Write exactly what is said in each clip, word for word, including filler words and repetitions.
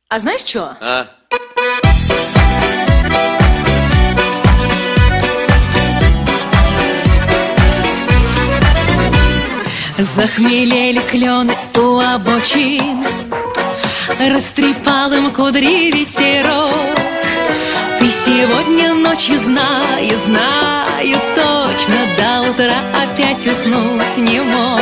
А знаешь что? А? Захмелели клены у обочин, растрепал им кудри ветерок. Ты сегодня ночью, знаю, знаю точно, до утра опять уснуть не мог.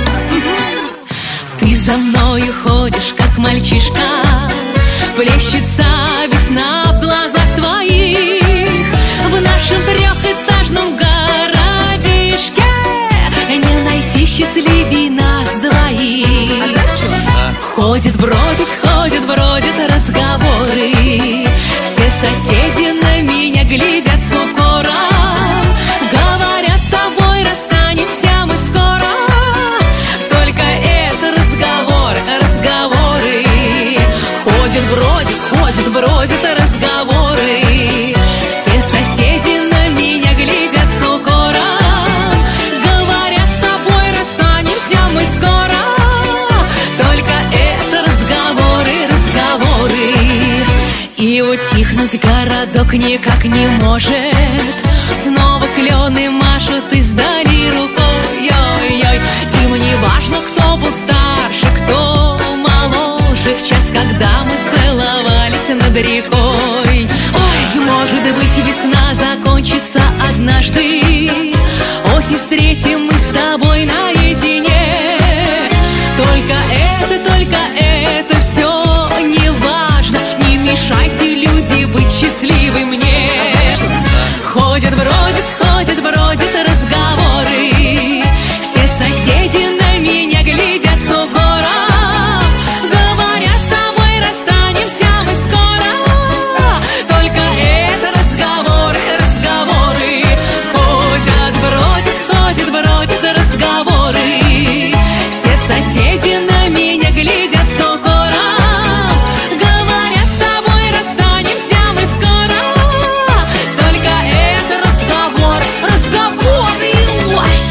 Ты за мною ходишь, как мальчишка, плещется весна в глазах твоих. В нашем трехэтажном городишке не найти счастливей нас двоих. А знаешь что? А? Ходит, бродит, ходит, бродит разговоры. Все соседи на меня глядят с укором. Говорят, с тобой расстанемся мы скоро. Только это разговор, разговоры. Ходит, бродит, ходит, бродит разговоры. Все соседи на меня глядят с укором. Говорят, с тобой расстанемся мы скоро. Только это разговоры, разговоры. И утихнуть городок никак не может. Снова клены машут издали рукой. Ой-ой. Им не важно, кто был старше, кто моложе. В час, когда мы целовались над рекой. Ой, может быть, весна закончится однажды. Осень встретим мы с тобой наедине. Только это, только это все не важно. Не мешайте, люди, быть счастливы мне. Ходят, бродят, ходят, бродят разговоры. Все соседи на меня глядят с укором. Говорят, с тобой расстанемся мы скоро. Только это разговоры, разговоры. Ходят, бродят, ходят, бродят разговоры. Все соседи на меня глядят с укором. Говорят, с тобой расстанемся мы скоро. Только это разговор, разговоры. Ой.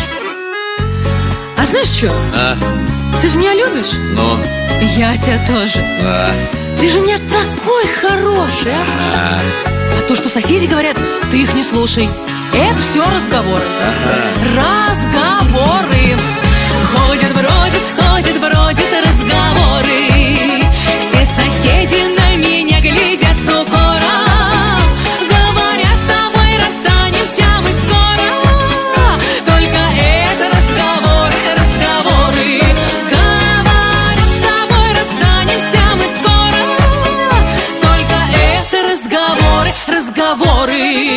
А знаешь что? А? Ты же меня любишь? Ну? Я тебя тоже. А? Ты же у меня такой хороший, а? А? А то, что соседи говорят, ты их не слушай. Это все разговоры. Ага. Разговоры. Ходят, бродят, ходят, бродят разговоры. Все соседи на меня глядят с укором. Говорят, с тобой расстанемся мы скоро. Только это разговоры, разговоры. Говорят, с тобой расстанемся мы скоро. Только это разговоры, разговоры.